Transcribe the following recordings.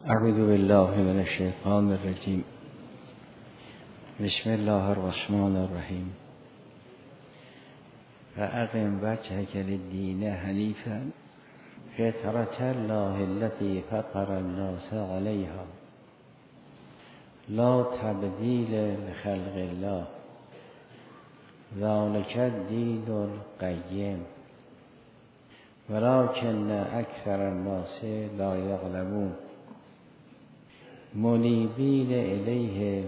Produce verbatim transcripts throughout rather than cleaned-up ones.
اعوذ بالله من الشیطان الرجیم. بسم الله الرحمن الرحیم. فأقم وجهك للدین حنیفا فطرة الله التي فطر الناس عليها لا تبدیل لخلق الله ذلك الدین القیم ولكن اکثر الناس لا یعلمون منیبین الیه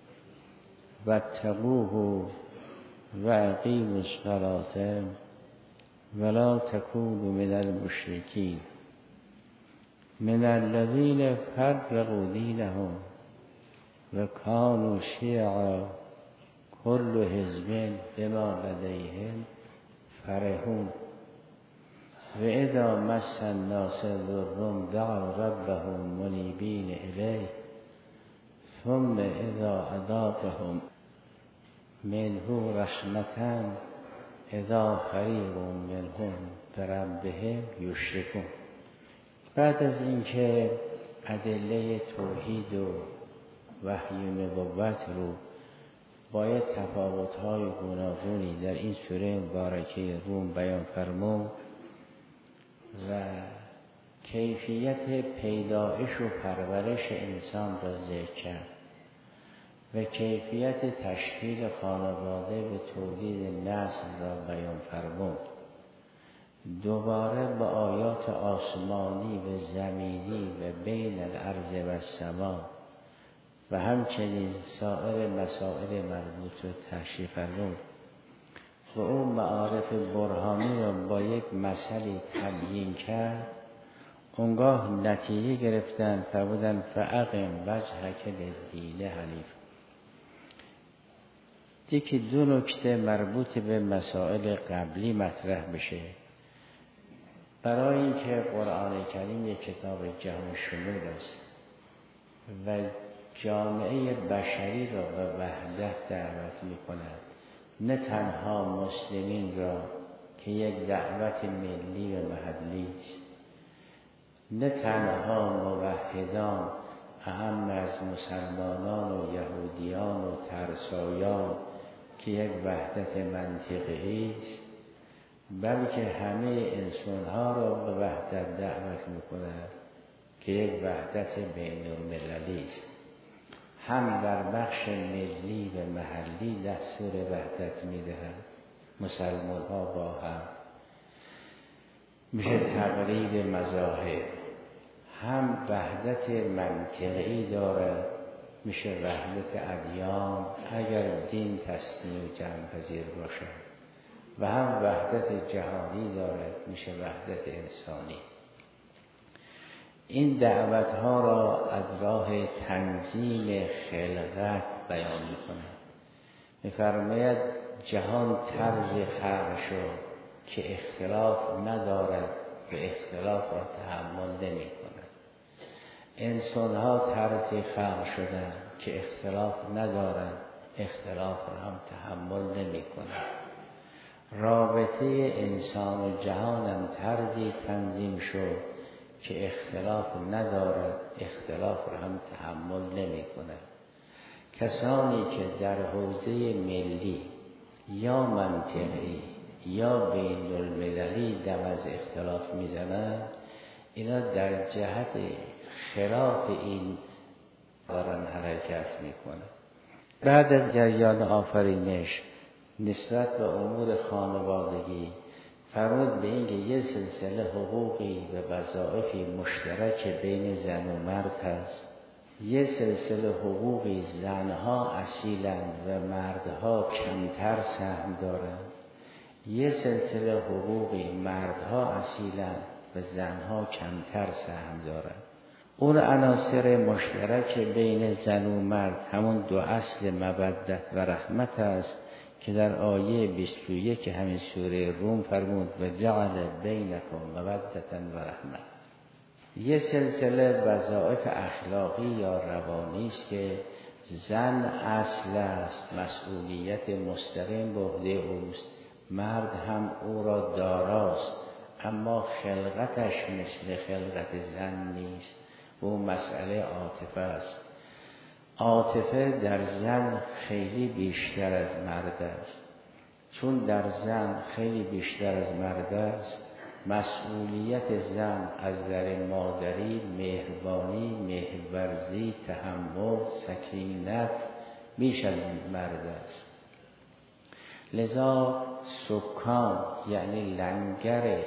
واتقوه واقیموا الصلاة ولا تکونوا من المشرکین من الذین فرقوا دینهم وكانوا شیعا كل حزب بما لديهم فرحون وإذا مس الناس ضر دعوا ربهم منيبين إليه ثم إذا أذاقهم منه رحمة إذا فريق منهم بربهم یشرکون. بعد از اینکه ادله توحید و وحی نبوت رو باید تفاوت‌های گوناگونی در این سوره مبارکه روم بیان فرمود و کیفیت پیدایش و پرورش انسان را ذکر کرد و کیفیت تشکیل خانواده و تولید نسل را بیان فرمود. دوباره با آیات آسمانی و زمینی و بین الارض و السما و همچنین سایر مسائل مربوط رو تشریح فرمود و اون معارف برهانی را با یک مسئله تبیین کرد. اونگاه نتیجه گرفتن فرمودن فاقم وجهک للدین حنیف. دیگه دو نکته مربوط به مسائل قبلی مطرح بشه. برای اینکه قرآن کریم یک کتاب جهان شمول است و جامعه بشری را به وحدت دعوت می کند، نه تنها مسلمین را که یک دعوت ملی و محلی است، نه تنها موحدان اهم از مسلمانان و یهودیان و ترسایان که یک وحدت منطقی است، بلکه همه انسانها را به وحدت دعوت می کند که یک وحدت بین المللی است. هم در بخش ملی و محلی دستور وحدت میدهد، مسلمان ها با هم میشه تقریب مذاهب، هم وحدت منطقی دارد میشه وحدت ادیان اگر دین تسلیم و جمع پذیر باشد، و هم وحدت جهانی دارد میشه وحدت انسانی. این دعوت ها را از راه تنظیم خلقت بیان می کند. می فرماید جهان طرز خلق شد که اختلاف ندارد و اختلاف را تحمل نمی کند. انسان ها طرز خلق شدند که اختلاف ندارند، اختلاف را هم تحمل نمی کند. رابطه انسان و جهان هم طرزی تنظیم شد که اختلاف ندارد، اختلاف را هم تحمل نمی کند. کسانی که در حوزه ملی یا منطقی یا بین المللی دم از اختلاف میزنند، اینا در جهت خلاف این دارن حرکت میکنند. بعد از جریان آفرینش نسبت به امور خانوادگی فرمود به اینکه یه سلسله حقوقی و وظایفی مشترک بین زن و مرد هست. یه سلسله حقوقی زنها اصیلند و مردها کمتر سهم دارند. یه سلسله حقوقی مردها اصیلند و زنها کمتر سهم دارند. اون عناصر مشترک بین زن و مرد همون دو اصل مودت و رحمت است که در آیه بیست و یک همین سوره روم فرمود و جعل بینکم مودة و رحمة. یه سلسله وظایف اخلاقی یا روانی است که زن اصل است، مسئولیت مستقیم به عهده اوست، مرد هم او را داراست اما خلقتش مثل خلقت زن نیست. او مسئله عاطفه است. عاطفه در زن خیلی بیشتر از مرد است. چون در زن خیلی بیشتر از مرد است، مسئولیت زن از نظر مادری، مهربانی، مهرورزی، تحمل، سکینت بیش از مرد است. لذا سکان یعنی لنگر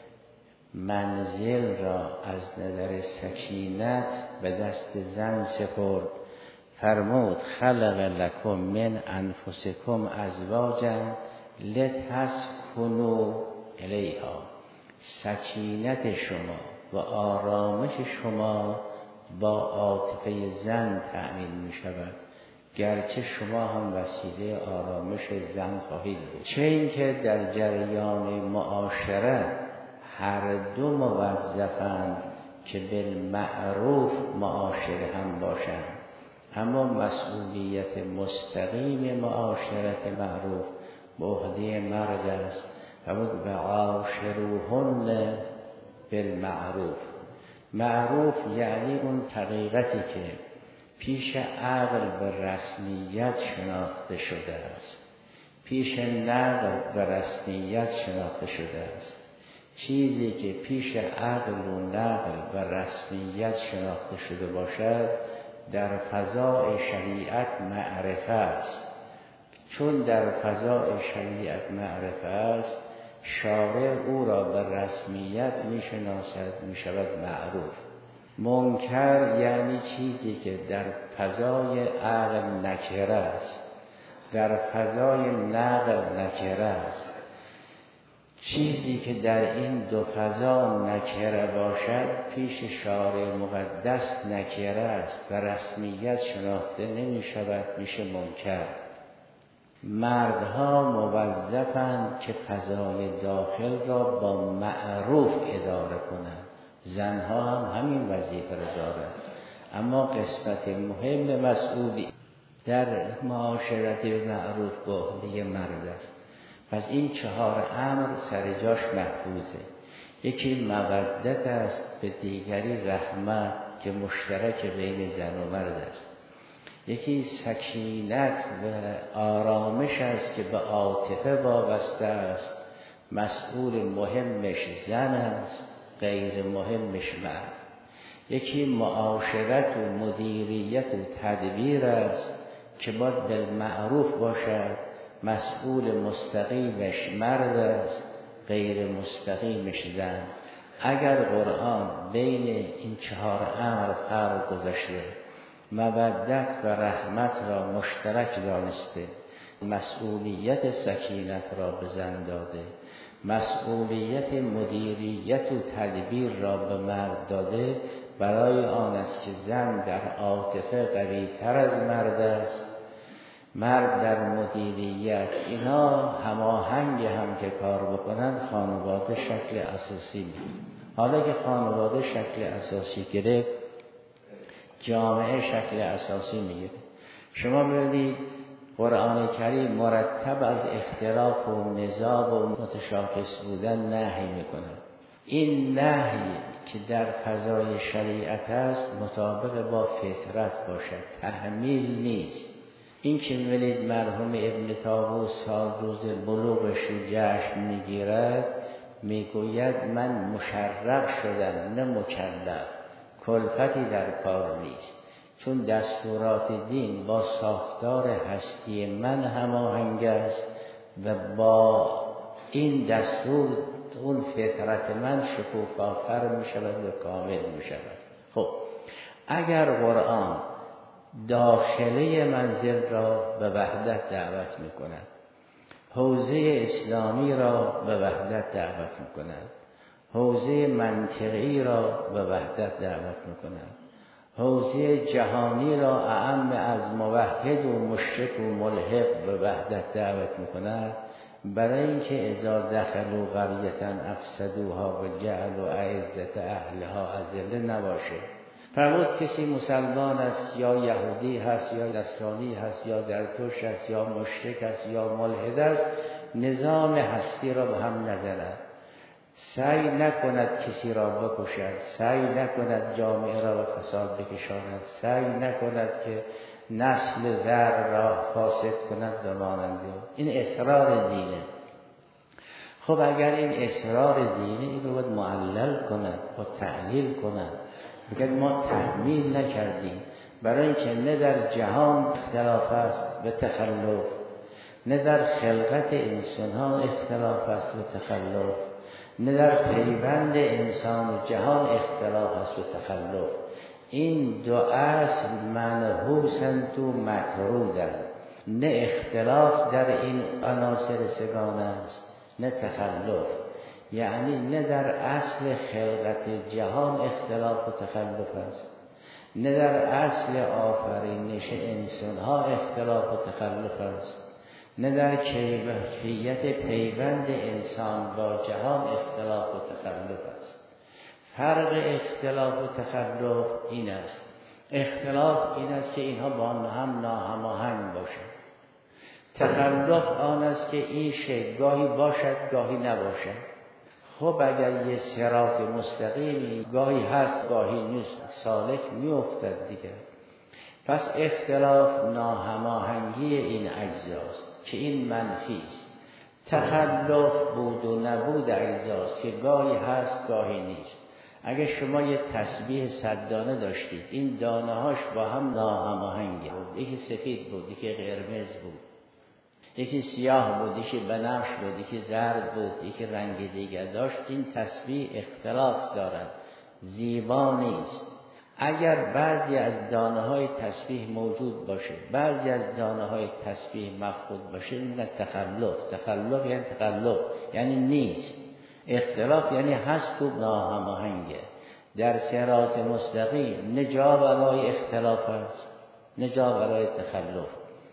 منزل را از نظر سکینت به دست زن سپرد. فرمود خلق لکم من انفسکم ازواجا لتسکنوا الیها. سکینت شما و آرامش شما با عاطفه زن تأمین می شود، گرچه شما هم وسیله آرامش زن خواهید بود. چه اینکه در جریان معاشرت هر دو موظفند که بالمعروف معاشره هم باشند، اما مسئولیت مستقیم معاشرت معروف به عهده مرد است. فرمود و عاشروهن بالمعروف. معروف یعنی اون حقیقتی که پیش عقل به رسمیت شناخته شده است، پیش نقل به رسمیت شناخته شده است. چیزی که پیش عقل و نقل و رسمیت شناخته شده باشد در فضای شریعت معرفه است. چون در فضای شریعت معرفه است، شارع او را به رسمیت می شناسد، می شود معروف. منکر یعنی چیزی که در فضای عقل نکره است، در فضای نقل نکره است. چیزی که در این دو فضا نکره باشد پیش شارع مقدس نکره است و رسمیت شناخته نمی شود، میشه منکر. مردها موظفند که فضای داخل را با معروف اداره کنند، زنها هم همین وظیفه را دارند. اما قسمت مهم مسئولی در معاشرت معروف با عهده مرد است. پس این چهار امر سر جاش محفوظه. یکی مودت است، به دیگری رحمت که مشترک بین زن و مرد است. یکی سکینت و آرامش است که به عاطفه وابسته است، مسئول مهمش زن است، غیر مهمش مرد. یکی معاشرت و مدیریت و تدبیر است که باید بالمعروف باشد، مسئول مستقیمش مرد است، غیر مستقیمش زن. اگر قرآن بین این چهار امر فرق گذاشته، مودت و رحمت را مشترک دانسته، مسئولیت سکینت را به زن داده، مسئولیت مدیریت و تدبیر را به مرد داده، برای آن است که زن در عاطفه قوی تر از مرد است، مرد در مدیریت. اینا هماهنگ هم که کار بکنن خانواده شکل اساسی میگیره. حالا که خانواده شکل اساسی گرفت، جامعه شکل اساسی میگیره. شما ببینید قرآن کریم مرتب از اختلاف و نزاع و متشاکس بودن نهی میکنه. این نهی که در فضای شریعت است مطابق با فطرت باشد، تحمیل نیست. این که می‌بینید مرحوم ابن طاووس سال روز بلوغش رو جشن میگیرد، میگوید من مشرف شدم نه مکلف، کلفتی در کار نیست، چون دستورات دین با ساختار هستی من هماهنگ است و با این دستور اون فطرت من شکوفاتر می شود و کامل می شود. خب اگر قرآن داخله منزل را به وحدت دعوت می کند، حوزه اسلامی را به وحدت دعوت می کند، حوزه منطقی را به وحدت دعوت می کند، حوزه جهانی را اعم از موحد و مشرک و ملحد به وحدت دعوت می کند، برای اینکه اذا دخلوا قریة افسدوها و جعلوا اعزة اهلها اذلة نباشه. فرمود کسی مسلمان است یا یهودی هست یا نصرانی هست یا زرتشت است یا مشرک است یا ملحد است، نظام هستی را به هم نزند. سعی نکند کسی را بکشد، سعی نکند جامعه را به فساد بکشاند، سعی نکند که نسل زر را فاسد کند و مانند. این اصرار دینه. خب اگر این اصرار دینه، این رو باید معلل کند و تعلیل کند، بگه ما تحمیل نکردیم، برای اینکه نه در جهان اختلاف است به تخلف، نه در خلقت انسان ها اختلاف است به تخلف، نه در پیوند انسان و جهان اختلاف است به تخلف. این دو اصل منحوسند و مطرودند. نه اختلاف در این عناصر سگانه است، نه تخلف. یعنی نه در اصل خلقت جهان اختلاف و تخلف است، نه در اصل آفرینش انسان ها اختلاف و تخلف است، نه در کیفیت پیوند انسان با جهان اختلاف و تخلف است. فرق اختلاف و تخلف این است. اختلاف این است که اینها با هم ناهماهنگ باشند. تخلف آن است که این شی گاهی باشد گاهی نباشد. خب اگر یه صراط مستقیمی گاهی هست گاهی نیست، سالک میافتد دیگه. پس اختلاف ناهماهنگی این اجزاست که این منفی است. تخلف بود و نبود اجزاست که گاهی هست گاهی نیست. اگه شما یه تسبیح صد دانه داشتید، این دانه هاش با هم ناهماهنگه بود، یکی سفید بود، یکی قرمز بود، یکی سیاه بود، یکی بنفش بود، یکی زرد بود، یکی رنگ دیگر داشت. این تسبیح اختلاف دارد، زیبا نیست. اگر بعضی از دانه های تسبیح موجود باشه، بعضی از دانه های تسبیح مفقود باشه، میگن تخلف. تخلف یعنی تخلف یعنی نیست. اختلاف یعنی هست و ناهماهنگه. در صراط مستقیم نه جا برای اختلاف است، نه جا برای تخلف.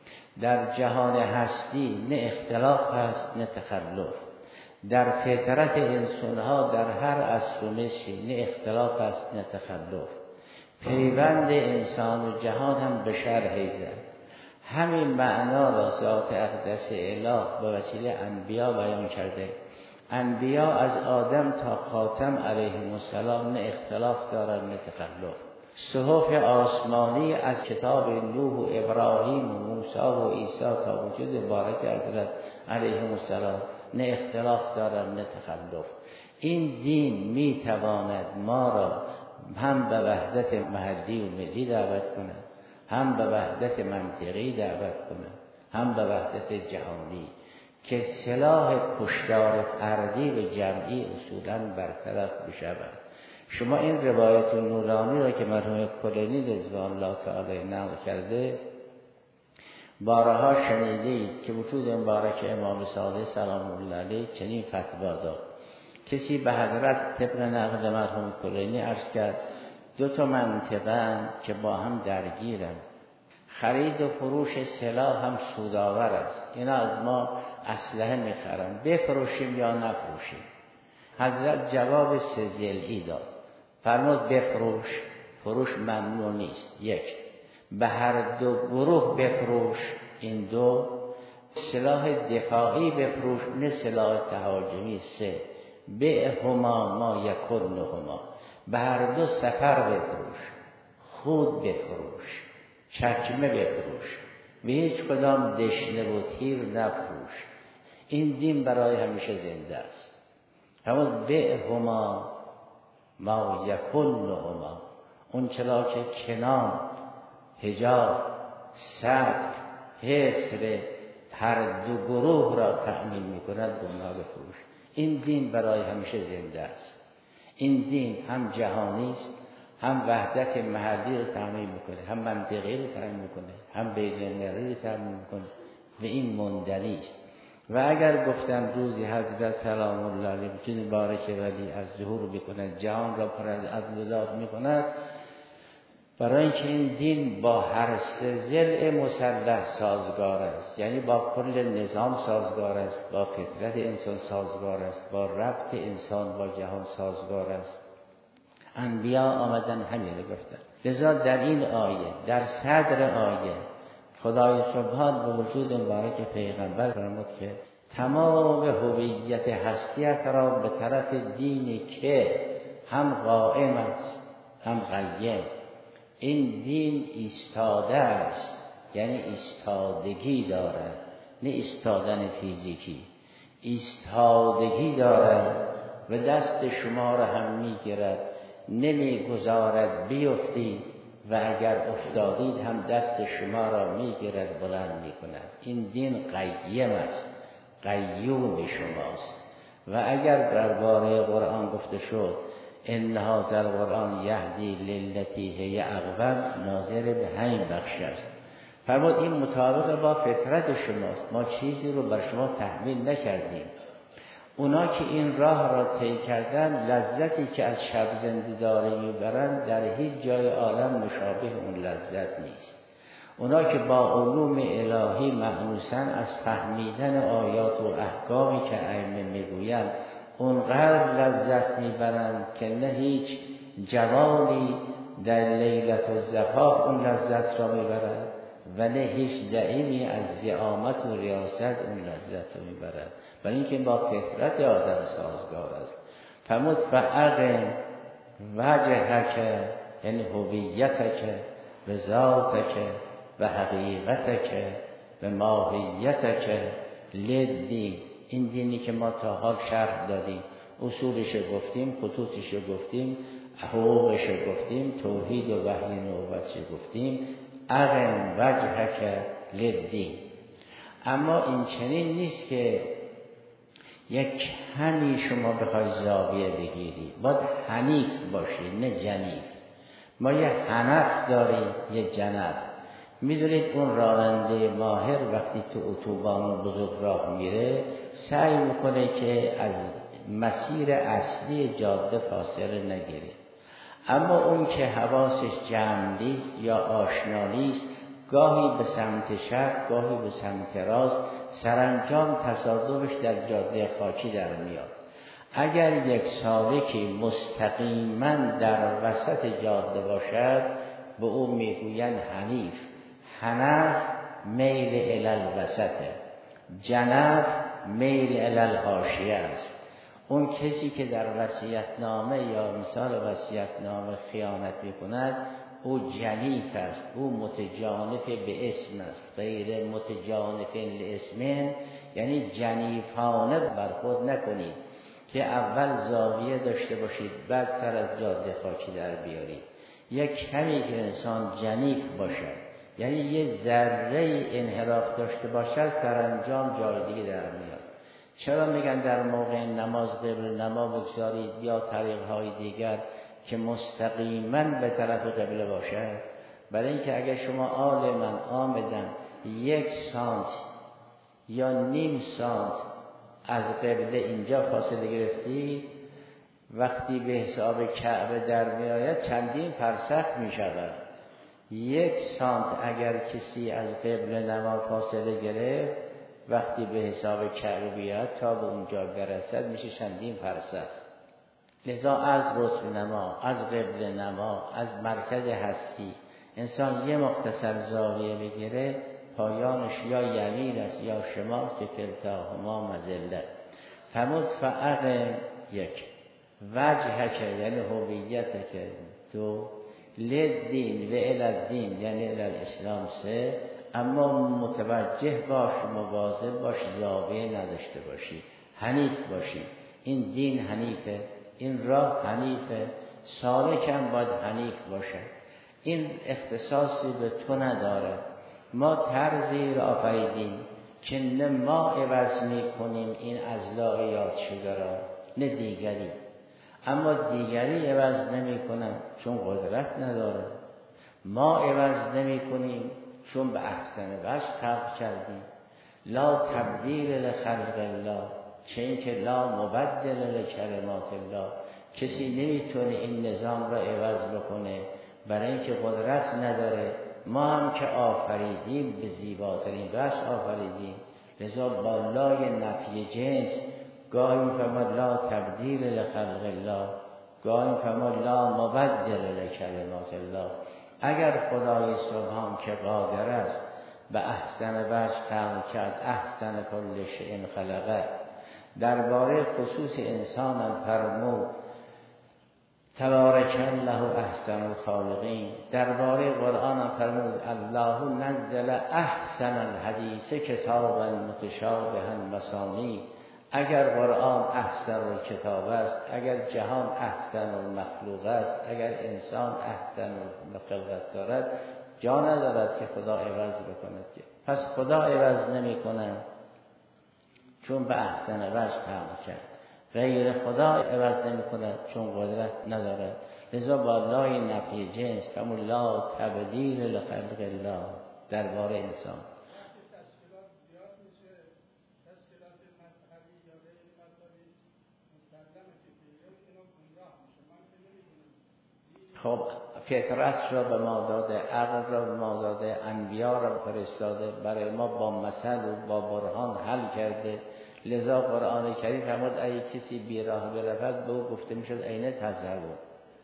در جهان هستی نه اختلاف هست نه تخلف. در فطرت انسانها در هر اصل و مصری نه اختلاف است نه تخلف. پیوند انسان و جهان هم به شرح زد. همین معنا را ذات اقدس اله به وسیله انبیا بیان کرده. انبیا از آدم تا خاتم علیهم السلام نه اختلاف دارند نه تخلف. صحف آسمانی از کتاب نوح و ابراهیم و موسی و عیسی تا وجود بارک حضرت علیهم السلام نه اختلاف دارند نه تخلف. این دین می تواند ما را هم به وحدت محلی و ملی دعوت کند، هم به وحدت منطقی دعوت کند، هم به وحدت جهانی، که سلاح کشتار فردی و جمعی اصولاً برطرف بشود. شما این روایت نورانی را که مرحوم کلینی رضوان الله تعالی نقل کرده بارها شنیدید که وجود مبارک امام صادق سلام الله علیه چنین فتوا داد. کسی به حضرت طبق نقل مرحوم کلینی عرض کرد دو تا منطقه که با هم درگیرن، خرید و فروش سلاح هم سودآور است، اینا از ما اسلحه میخرن، بفروشیم یا نفروشیم. حضرت جواب سه ضلعی داد، فرمود بفروش، فروش ممنوع نیست. یک، به هر دو گروه بفروش، این دو، سلاح دفاعی بفروش نه سلاح تهاجمی. سه، بعهما ما یکونهما، به هر دو سفر بفروش، خود بفروش، چکمه بفروش، به هیچ کدام دشنه و تیر نفروش. این دین برای همیشه زنده است. همون بعهما ما یکونهما، اون چرا که کنان، حجاب، صدر، حفظ هر دو گروه را تأمین می کند به اونها بفروش. این دین برای همیشه زنده است. این دین هم جهانی است، هم وحدت محلی رو تأمین میکنه، هم منطقی رو تأمین میکنه، هم بین‌المللی رو تأمین میکنه و این مندنی است. و اگر گفتم روزی حضرت سلام الله علیه وجود بارک ولی از ظهور بکند، جهان را پر از عدل و داد میکند، برای اینکه این دین با هر سه ضلع مسلح سازگار است، یعنی با کل نظام سازگار است، با فطرت انسان سازگار است، با ربط انسان با جهان سازگار است. انبیا آمدن همین رو گفتن. لذا در این آیه، در صدر آیه، خدای سبحان به وجود مبارک پیغمبر فرمود که تمام هویت هستیت را به طرف دینی که هم قائم است هم قیم. این دین ایستاده است، یعنی ایستادگی دارد، نه ایستادن فیزیکی، ایستادگی دارد و دست شما را هم میگیرد، نمیگذارد بیفتید و اگر افتادید هم دست شما را میگیرد بلند میکند. این دین قیم است، قیوم شماست. و اگر درباره قرآن گفته شد ان هذا القرآن یهدی للتی هی اقوم، ناظر به همین بخش است. فرمود این مطابق با فطرت شماست، ما چیزی رو بر شما تحمیل نکردیم. اونا که این راه را طی کردن، لذتی که از شب زنده داری میبرند در هیچ جای عالم مشابه اون لذت نیست. اونا که با علوم الهی مأنوسن، از فهمیدن آیات و احکامی که ائمه میگویند اونقدر لذت میبرند که نه هیچ جوانی در لیلت الزفاف اون لذت را میبرد و نه هیچ زعیمی از زعامت و ریاست اون لذت را میبرد، برای اینکه با فطرت آدم سازگار است. فرمود فاقم وجهک، یعنی هویتک و ذاتک و حقیقتک و ماهیتک للدین. این دینی که ما تا حال شرح دادیم، اصولش گفتیم، خطوطش گفتیم، حقوقش گفتیم، توحید و وحی نبوتش گفتیم. اقم وجهک للدین. اما این چنین نیست که یک همی شما بخوای زاویه بگیری، باید حنیف باشی نه جنیف. ما یه حنف داریم یه جنب. میدونید اون راننده ماهر وقتی تو اتوبان بزرگ راه میره سعی میکنه که از مسیر اصلی جاده فاصله نگیره، اما اون که حواسش جمع نیست یا آشنا نیست، گاهی به سمت شرق گاهی به سمت راست، سرانجام تصادفش در جاده خاکی در میاد. اگر یک سالکی مستقیما در وسط جاده باشد به او میگویند حنیف. حنف میل الی الوسطه، جنف میل الی الحاشیه است. اون کسی که در وصیت‌نامه یا مثال وصیت‌نامه خیانت میکند او جنیف است، او متجانف به اسم است. غیر متجانف لاسم یعنی جنیفانه بر خود نکنید که اول زاویه داشته باشید بعد سر از جاده خاکی در بیارید. یک کمی که انسان جنیف باشد یعنی یه ذره انحراف داشته باشد سرانجام جای دیگه در میاد. چرا میگن در موقع نماز قبل نما بگذارید یا طریق‌های دیگر که مستقیما به طرف قبله باشد؟ برای اینکه اگر شما عالماً آمدن یک سانت یا نیم سانت از قبله اینجا فاصله گرفتی، وقتی به حساب کعبه در میآید چندین فرسخ میشود. یک سانت اگر کسی از قبله نما فاصله گرفت وقتی به حساب کعبه بیاد تا به اونجا برسد میشه چندین فرسخ. لذا از رسل نما، از قبل نما، از مرکز هستی انسان یه مختصر زاویه بگیره پایانش یا یمین است یا شمال که کلتاهما مذله. فرمود فاقم یک وجهک یعنی هویتک، دو للدین و الی الدین یعنی الی الاسلام، سه اما متوجه باش، مواظب باش، زاویه نداشته باشی، حنیف باشی. این دین حنیفه، این راه حنیفه، سالکم باید حنیف باشه. این اختصاصی به تو نداره. ما طرزی را آفریدیم که نه ما عوض می کنیم این اضلاع یاد شده را نه دیگری، اما دیگری عوض نمی کنن چون قدرت نداره. ما عوض نمی کنیم چون به احسن وجه خلق کردیم. لا تبدیل لخلق الله، چه این که لا مبدل لکلمات الله. کسی نمیتونه این نظام را عوض بکنه برای اینکه قدرت نداره. ما هم که آفریدیم به زیباترین وجه آفریدیم، لذا با لای نفی جنس گاهی میفرماد لا تبدیل لخلق الله، گاهی میفرماد لا مبدل لکلمات الله. اگر خدای سبحان که قادر است به احسن وجه خلق کرد، احسن کل شیء خلقه. درباره خصوص انسان هم فرمود تبارک الله احسن الخالقین. درباره قرآن هم فرمود الله نزل احسن الحدیث کتابا متشابها مثانی. اگر قرآن احسن الکتاب است، اگر جهان احسن المخلوق است، اگر انسان احسن الخلقت دارد، جا ندارد که خدا عوض بکند. پس خدا عوض نمی کند چون به احسن وجه خلق کرد. غیر خدا عوض نمی کند چون قدرت ندارد. لذا با لای نفی جنس همون لا تبدیل لخلق الله درباره انسان. خب فطرت را به ما داده، عقل را به ما داده، انبیا را فرستاده، برای ما با مثل و با برهان حل کرده. لذا قرآن کریم فرمود اگه کسی بی راه برود به او گفته میشد عین تذهبون.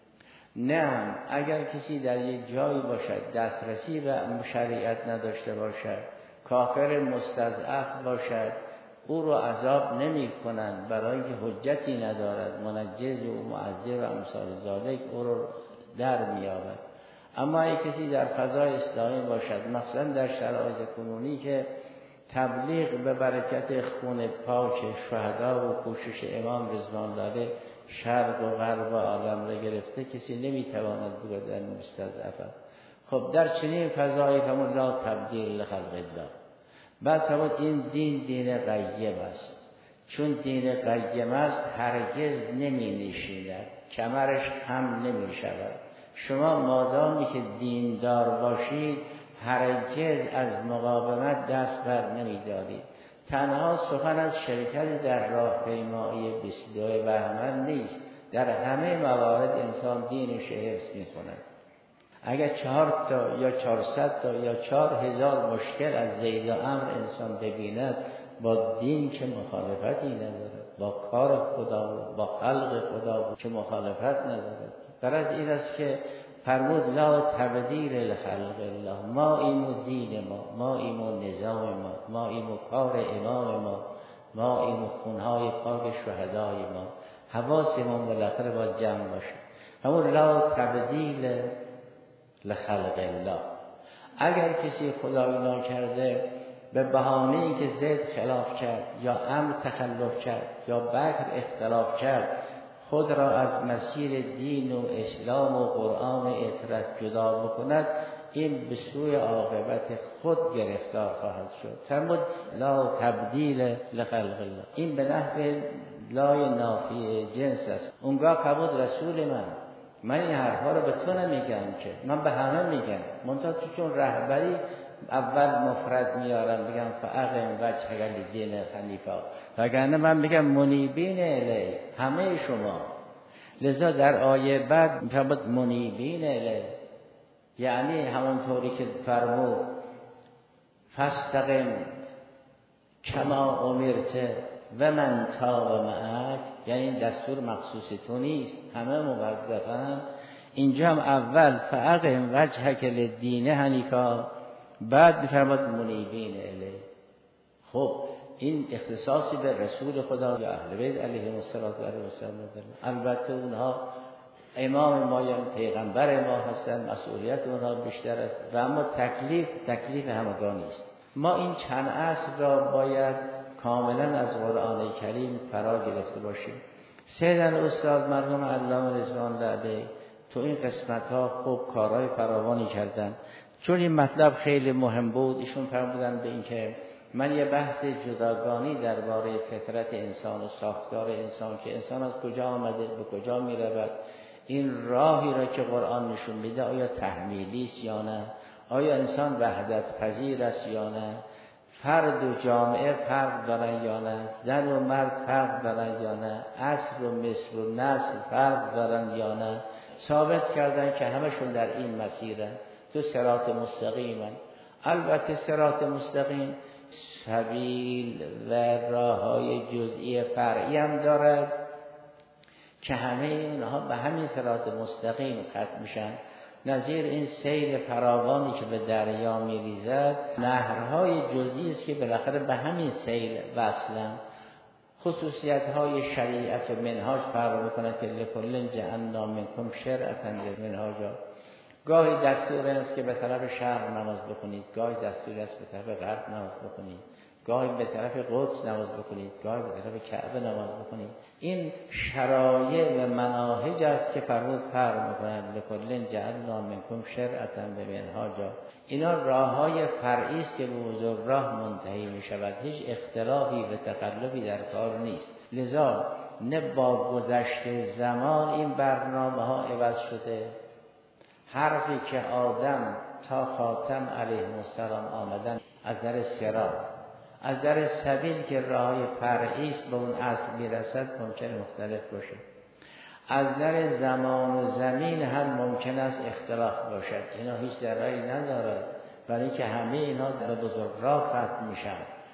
نه، اگر کسی در یک جایی باشد دسترسی به شریعت نداشته باشد، کافر مستضعف باشد، او رو عذاب نمی کنند برای اینکه حجتی ندارد، منجز و معذر و امثال ذالک او رو در می‌یابد. اما اگه کسی در فضای اسلامی باشد، مثلا در شرایط کنونی که تبلیغ به برکت خون پاک شهدا و کوشش امام رضوان الله شرق و غرب و عالم را گرفته، کسی نمیتواند بگوید مستضعف. خب در چنین فضایی فرمود لا تبدیل لخلق الله. بعد فرمود این دین دین قیم است. چون دین قیم است هرگز نمی نشیند، کمرش هم نمی شود. شما مادامی که دیندار باشید هرگز از مقاومت دست بر نمی دارید. تنها سخن از شرکت در راهپیمایی بیست و دو بهمن نیست، در همه موارد انسان دینش حفظ می کند. اگر چهار تا یا چهارصد تا یا چهار هزار مشکل از زید و امر انسان ببیند، با دین که مخالفتی ندارد، با کار خدا با خلق خدا که مخالفت ندارد. برای این است که فرمود لا تبدیل لخلق الله. ما ایمو دین ما، ما ایمو نظام ما، ما ایمو کار امام ما، ما ایمو خونهای پاک شهدای ما. حواسمون بالاخره با جمع باشه. همون لا تبدیل لخلق الله. اگر کسی خدایی ناکرده به بهانه‌ای که زید خلاف کرد یا امر تخلف کرد یا بکر اختلاف کرد خود را از مسیر دین و اسلام و قرآن و اطاعت جدا بکند، این به سوی عاقبت خود گرفتار خواهد شد. فرمود لا تبدیل لخلق الله. این به نحو لای نافی جنس است. اونگاه فرمود رسول من من این حرفا رو به تو نمیگم که، من به همه میگم، منتها تو چون رهبری اول مفرد میارم بگم فاقم وجهک للدین حنیفا، وگرنه من میگم منیبین الیه همه شما. لذا در آیه بعد میفرماد منیبین الیه، یعنی همونطوری که فرمود فاستقم کما امرت و من تاب معک، یعنی این دستور مخصوص تو نیست، همه موظفن. اینجا هم اول فاقم وجهک للدین حنیفا، بعد میفرماد منیبین الیه. خب این اختصاصی به رسول خدا یا اهل بیت علیهم السلام داره. البته اونها امام ما یا پیغمبر ما هستن، مسئولیت اونها بیشتر است و اما تکلیف تکلیف همگانی است. ما این چند اصل را باید کاملا از قرآن کریم فرا گرفته باشیم. سیدن استاد مرحوم علامه رضوان الله تو این قسمت ها خوب کارهای فراوانی کردن. چون این مطلب خیلی مهم بود، ایشون فرمودن به این که من یه بحث جداگانی درباره فطرت انسان و ساختار انسان که انسان از کجا آمده به کجا می رود، این راهی را که قرآن نشون میده آیا تحمیلی است یا نه، آیا انسان وحدت پذیر است یا نه، فرد و جامعه فرق دارن یا نه، زن و مرد فرق دارن یا نه، عصر و مصر و نسل فرق دارن یا نه. ثابت کردن که همشون در این مسیرن، تو صراط مستقیمن. البته صراط مستقیم سبیل و راههای جزئی فرعی هم دارد که همه اونها به همین صراط مستقیم ختم میشن. نظیر این سیل فراوانی که به دریا میریزد، نهرهای جزئی است که بالاخره به همین سیل وصلن. خصوصیت‌های شریعت و منهاج فرق می‌کند که لکل جعلنا منکم شرعة منهاجا. گاهی دستور است که به طرف شرق نماز بخونید، گاهی دستور است به طرف غرب نماز بخونید، گاهی به طرف قدس نماز بخونید، گاهی به طرف کعبه نماز بخونید. این شرایع و مناهج است که فرمود فرق می‌کند لکل جعلنا منکم شرعة منهاجا. اینا راه‌های فرعی است که به بزرگراه منتهی می‌شود. هیچ اختلافی و تقلبی در کار نیست. لذا نه با گذشت زمان این برنامه‌ها عوض شده. حرفی که آدم تا خاتم علیه السلام آمدن از در صراط، از در سبیل که راه فرعی است به اون اصل میرسد ممکن مختلف باشه. از در زمان و زمین هم ممکن است اختلاف باشد. اینا هیچ درایی ندارد، برای که همه اینا به بزرگراه ختم میشن.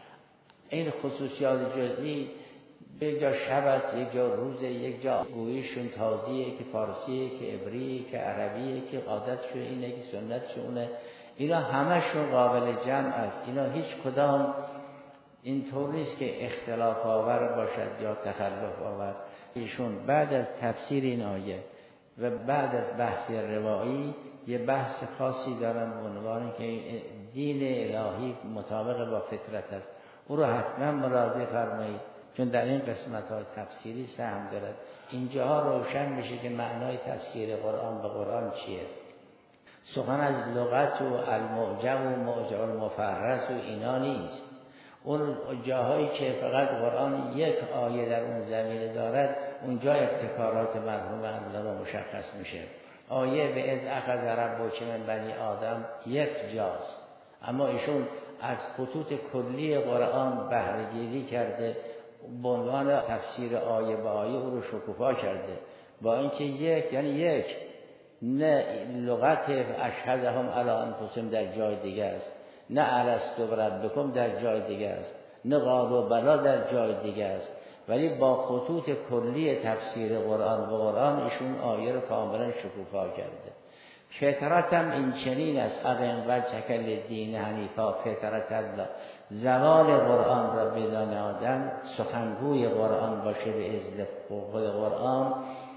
این خصوصیات جزئی یک جا شب است، یک جا روز، یک جا گویشون تازیه که فارسیه که عبریه که عربیه که عادتشون اینه که سنتشونه. اینا همشون قابل جمع است. اینا هیچ کدام اینطور نیست که اختلاف آور باشد یا تخلف آور. ایشون بعد از تفسیر این آیه و بعد از بحث روایی یه بحث خاصی دارن به عنوان که دین الهی مطابق با فطرت است. او رو حتما مراجعه فرمایید، چون در این قسمت های تفسیری سهم دارد. اینجاها روشن میشه که معنای تفسیر قرآن به قرآن چیه. سخن از لغت و المعجم و معجم المفرس و اینا نیست. اون جاهایی که فقط قرآن یک آیه در اون زمینه دارد، اونجا ابتکارات مرحوم علامه مشخص میشه. آیه به از اخذ ربک من بنی آدم یک جاست، اما ایشون از خطوط کلی قرآن بهره گیری کرده، به عنوان تفسیر آیه به آیه او رو شکوفا کرده. با اینکه یک یعنی یک، نه لغت اشهدهم علی انفسهم در جای دیگه است، نه الستو بربکم در جای دیگه است، نه قالوا بلا در جای دیگه است، ولی با خطوط کلی تفسیر قرآن و قرآن ایشون آیه رو کاملا شکوفا کرده. فطرت هم این چنین است، اقیم وجهک دین حنیفا فطرت الله. زوال قرآن را بدان آدم، سخنگوی قرآن باشه به اذن خود قرآن،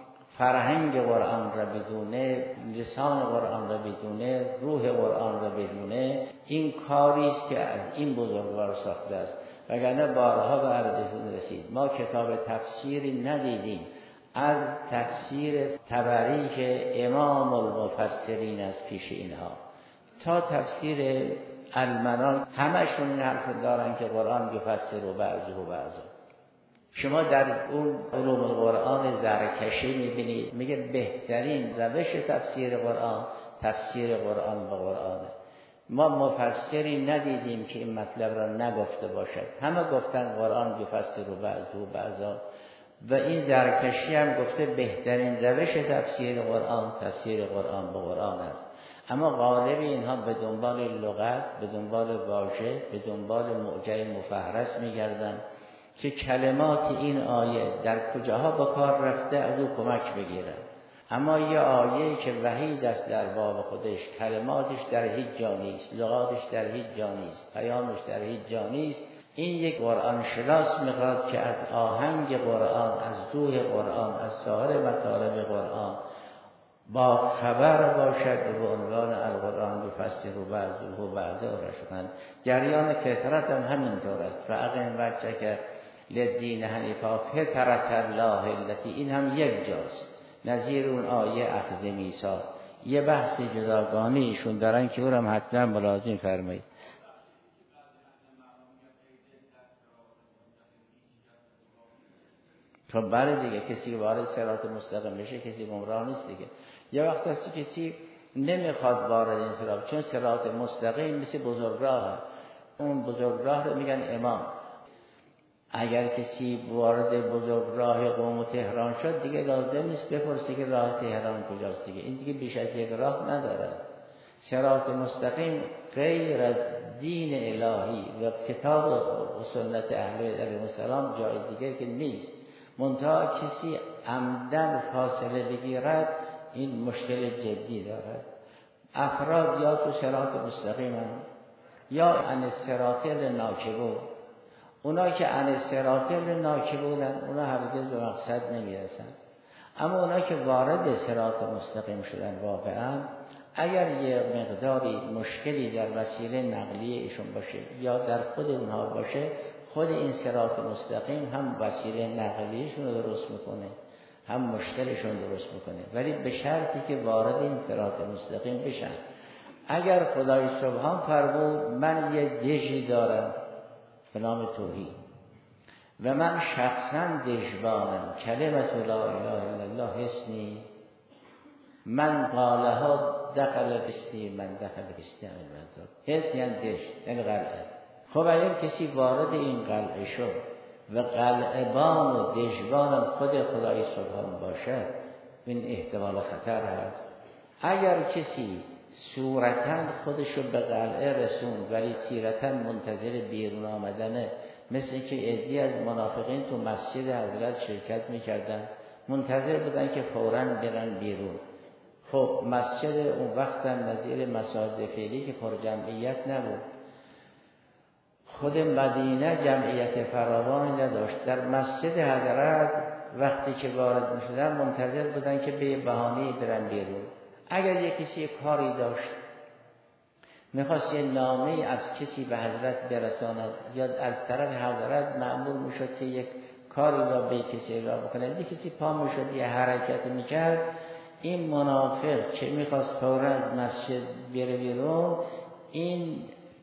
فرهنگ قرآن را بدونه، لسان قرآن را بدونه، روح قرآن را بدونه، این کاری است که از این بزرگوار ساخته است. وگرنه بارها به عرضتون رسید ما کتاب تفسیری ندیدیم از تفسیر طبری که امام المفسرین است پیش اینها تا تفسیر المنان، همشون این حرف دارن که قرآن یفسر و بعضه و بعضه. شما در اون علوم القرآن زرکشی میبینید میگه بهترین روش تفسیر قرآن تفسیر قرآن به قرآنه. ما مفسری ندیدیم که این مطلب را نگفته باشد، همه گفتن قرآن یفسر و بعضه و بعضه. و این زرکشی هم گفته بهترین روش تفسیر قرآن تفسیر قرآن به قرآن است. اما غالب اینها به دنبال لغت، به دنبال واژه، به دنبال معجم مفهرس میگردن که کلمات این آیه در کجاها به کار رفته از او کمک بگیرن. اما یه آیه که وحید است در باب خودش، کلماتش در هیچ جا نیست، لغاتش در هیچ جا نیست، پیامش در هیچ جا نیست، این یک قرآن شناس میخواد که از آهنگ قرآن، از روح قرآن، از سایر مطالب قرآن با خبر باشد و به عنوان القرآن یفسر و بعضه و بعضه رشدن. جریان فطرت هم همینطور است. فاقم وجهک للدین حنیفا فطرت الله التي، این هم یک جاست نظیر اون آیه اخذ میثاق. یه بحث جداگانه ایشون دارن که او هم حتما ملازم فرمایید. خب برای دیگه کسی که وارد صراط مستقیم میشه کسی گمراه نیست دیگه. یه وقت هستی کسی نمیخواد وارد این صراط، چون صراط مستقیم مثل بزرگراه، اون بزرگراه رو میگن امام. اگر کسی وارد بزرگراه قم و تهران شد دیگه لازم نیست بپرسی که راه تهران کجاست دیگه، این دیگه بیش از یک راه نداره. صراط مستقیم غیر از دین الهی و کتاب و سنت اهل بیت علیهم السلام جای دیگه که نیست. منتها کسی عمدن فاصله بگیرد این مشکل جدی دارد. افراد یا تو صراط مستقیم هم یا عن الصراط لناکبون. اونا که عن الصراط لناکبونن اونا هرگز به مقصد نمیرسن، اما اونا که وارد صراط مستقیم شدن واقعا اگر یه مقداری مشکلی در وسیله نقلیه ایشون باشه یا در خود اونها باشه، خود این صراط مستقیم هم وسیله نقلیشون رو درست میکنه هم مشکلشون درست میکنه، ولی به شرطی که وارد این صراط مستقیم بشن. اگر خدای سبحان فرمود من یه دژی دارم به نام توحید و من شخصا دژبانم، کلمت لا اله الا الله حسنی من قالها دخل بستی من دخل بستی همین مزاد. حسن یعنی دژ یعنی قلعه. خب اگر کسی وارد این قلعه شد و قلعه‌بان و دژبانم خود خدای سبحان باشه، این احتمال خطر هست. اگر کسی صورتاً خودشو به قلعه رسوند ولی سیرتاً منتظر بیرون آمدنه، مثل که عده‌ای از منافقین تو مسجد حضرت شرکت میکردن، منتظر بودن که فوراً برن بیرون. خب مسجد اون وقت هم نظیر مساجد فعلی که پر جمعیت نبود، خود مدینه جمعیت فراوانی نداشت. در مسجد حضرت وقتی که وارد میشدن منتظر بودن که به بهانه‌ای برن بیرون. اگر یک کسی کاری داشت میخواست یه نامه از کسی به حضرت برساند یا از طرف حضرت مأمور میشد که یک کاری را به کسی اعلام بکنه، یک کسی پا میشد یه حرکت میکرد، این منافق که میخواست فوراً از مسجد بره بیرون، این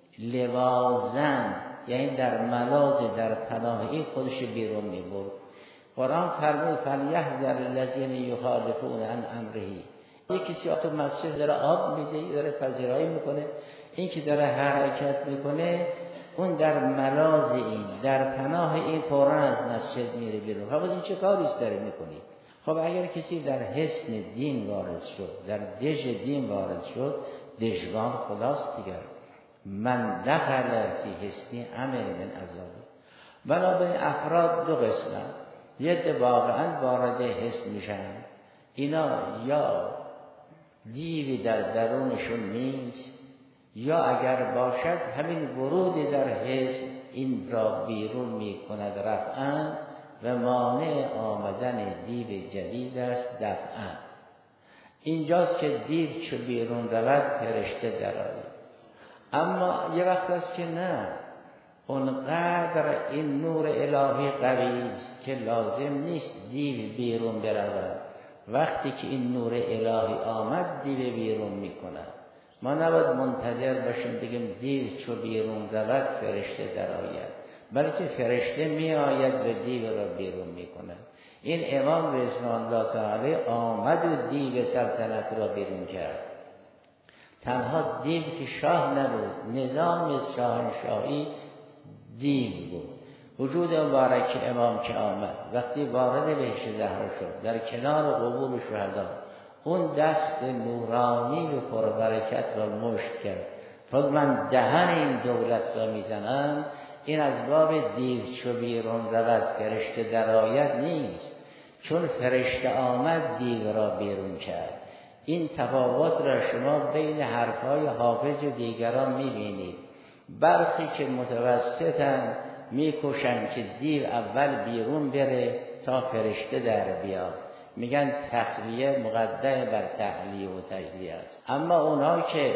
لوازن یعنی در ملاذ در پناهی خودش بیرون میبرد. قرآن فرمود فلیحذر الذین یخالفون عن امره. یک کسی تو مسجد داره آب میده، داره پذیرایی میکنه، این که داره حرکت میکنه اون در ملاذ این در پناه این فوراً از مسجد میره بیرون. خب این چه کاریست داره میکنی؟ خب اگر کسی در حصن دین وارد شد، در دژ دین وارد شد، دژبان خداست دیگر. من دخل فی حصنی امن من عذابی. بنابراین افراد دو قسمه، یه ده واقعا وارد حصن میشن، اینا یا دیوی در درونشون نیست یا اگر باشد همین ورود در حصن این را بیرون میکند رفعاً و مانع آمدن دیو جدید است دفعاً. اینجاست که دیو چو بیرون رود فرشته درآید. اما یه وقت است که نه، اونقدر این نور الهی قوی است که لازم نیست دیو بیرون برود. وقتی که این نور الهی آمد دیو بیرون میکند. ما نباید منتظر باشیم بگیم دیو چو بیرون رود فرشته درآید، بلکه فرشته می آید و دیو را بیرون می کند. این امام رضوان الله تعالی آمد و دیو سلطنت را بیرون کرد. تنها دیو که شاه نبود، نظام شاهنشاهی دیو بود. وجود مبارک امام که آمد وقتی وارد بهشت زهرا شد در کنار قبور شهدا، اون دست نورانی و پربرکت را مشت کرد. فقط من دهن این دولت را میزنم، این از باب دیو چو بیرون رود فرشته درآید نیست، چون فرشته آمد دیو را بیرون کرد. این تفاوت را شما بین حرفهای حافظ و دیگران میبینید. برخی که متوسطن میکشن که دیو اول بیرون بره تا فرشته در بیاد، میگن تخلیه مقدم بر تحلیه و تجلیه است. اما اونها که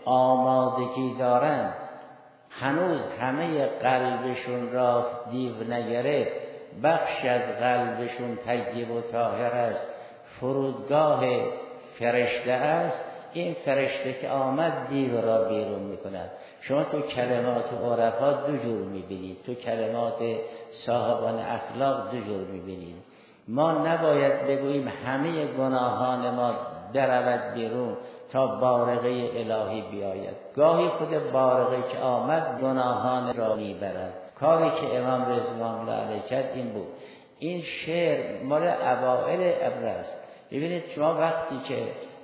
آمادگی دارن هنوز همه قلبشون را دیو نگرفت، بخشی از قلبشون طیب و طاهر است، فرودگاه فرشته است، این فرشته که آمد دیو را بیرون میکند. شما تو کلمات عرفا دو جور میبینید، تو کلمات صاحبان اخلاق دو جور میبینید. ما نباید بگوییم همه گناهان ما درود بیرون تا بارقه الهی بیاید. گاهی خود بارقه که آمد گناهان را میبرد. کاری که امام رضوان الله علیه کرد این بود. این شعر مال اوائل ابر است. ببینید شما وقتی که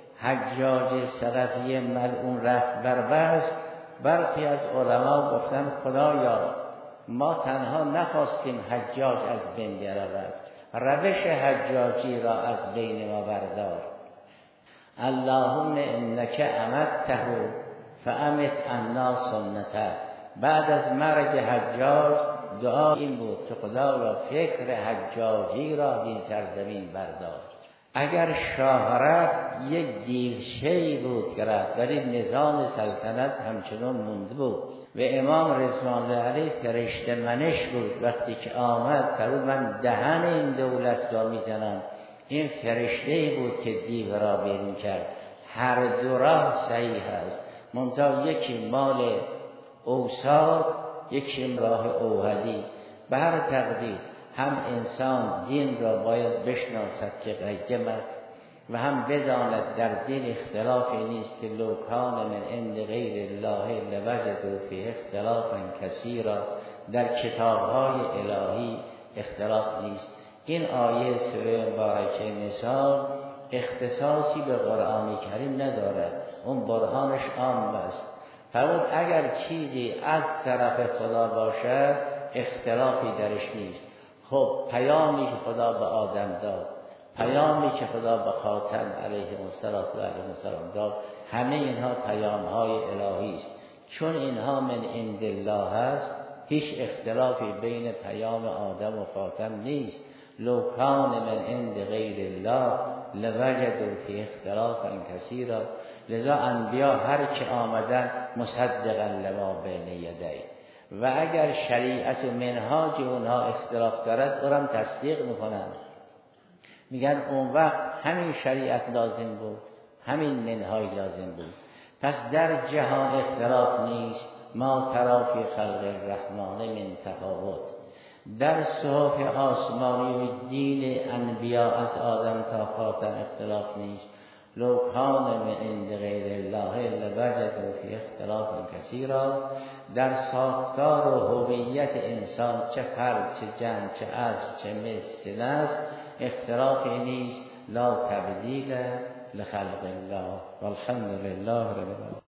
حجاج سقفی ملعون رفت بر بست، برخی از علما گفتن خدایا ما تنها نخواستیم حجاج از بین برود، روش حجاجی را از بین ما بردار. اللهم انک امته فامت عنا سنته. بعد از مرگ حجاج دعا این بود که خدایا فکر حجاجی را این سرزمین بردار. اگر شاه رفت یک دیرشه‌ای بود که رفت، ولی نظام سلطنت همچنان مونده بود و امام رضوان الله علیه فرشته منش بود. وقتی که آمد فرمود من دهن این دولت را میزنم. این فرشته‌ای بود که دیو را بیرون کرد. هر دو راه صحیح است، منتها یکی مال اوساد، یکی راه اوحدی. به هر تقدیر هم انسان دین را باید بشناسد که قیم است و هم بداند در دین اختلافی نیست که لو کان من عند غیر الله لوجدوا فیه اختلافا کثیرا. در کتاب‌های الهی اختلاف نیست. این آیه سوره مبارکه نساء اختصاصی به قرآن کریم ندارد، اون برهانش عام است. فرمود اگر چیزی از طرف خدا باشد اختلافی درش نیست. خب پیامی که خدا به آدم داد، پیامی که خدا به خاتم علیه السلام داد، همه اینها پیام‌های الهی است. چون اینها من عند الله است، هیچ اختلافی بین پیام آدم و خاتم نیست. لو کان من عند غیر الله لوجدوا فی اختلافا کثیرا. لذا انبیا هر که آمدن مصدقا لما بین یدیه، و اگر شریعت و منهاج اونها اختلاف دارد اونم تصدیق میکنن، میگن اون وقت همین شریعت لازم بود، همین منهاج لازم بود. پس در جهان اختلاف نیست. ما تری فی خلق الرحمن من تفاوت. در صحف آسمانی و دین انبیا از آدم تا خاتم اختلاف نیست. لو کان من عند غیر الله لوجدوا فی اختلافا کثیرا. در ساختار و هویت انسان چه فرد، چه جمع، چه عجز، چه مثل است اختلافی نیست. لا تبدیل لخلق الله والحمد لله رب العالمین.